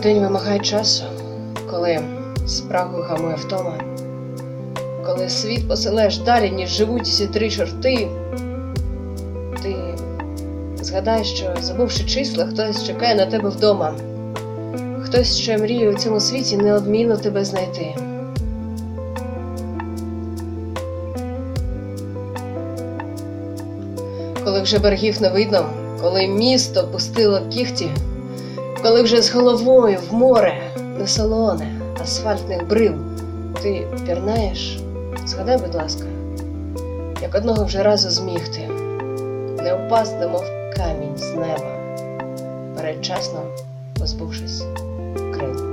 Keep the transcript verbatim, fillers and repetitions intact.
День вимагає часу, коли спрагу гамує втома, коли світ посилаєш далі, ніж живуть ці три чорти. Ти згадай, що, забувши числа, хтось чекає на тебе вдома, хтось, що мріє у цьому світі неодмінно тебе знайти. Коли вже берегів не видно, коли місто пустило кіхті, коли вже з головою в море не солоне асфальтних брил, ти пірнаєш, згадай, будь ласка, як одного вже разу зміг ти не впасти, мов камінь з неба, передчасно позбувшись крил.